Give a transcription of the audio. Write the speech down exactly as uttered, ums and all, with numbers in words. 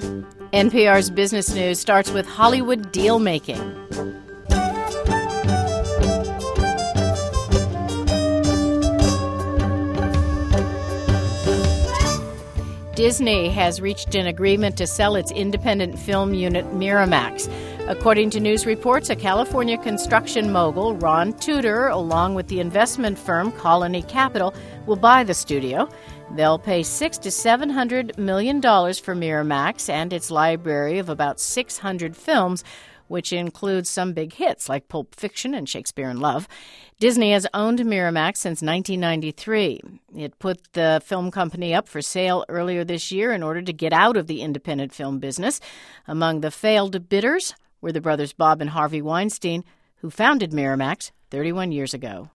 N P R's Business News starts with Hollywood deal-making. Disney has reached an agreement to sell its independent film unit Miramax. According to news reports, a California construction mogul, Ron Tudor, along with the investment firm Colony Capital, will buy the studio. They'll pay six to seven hundred million dollars for Miramax and its library of about six hundred films, which includes some big hits like Pulp Fiction and Shakespeare in Love. Disney has owned Miramax since nineteen ninety-three. It put the film company up for sale earlier this year in order to get out of the independent film business. Among the failed bidders were the brothers Bob and Harvey Weinstein, who founded Miramax thirty-one years ago.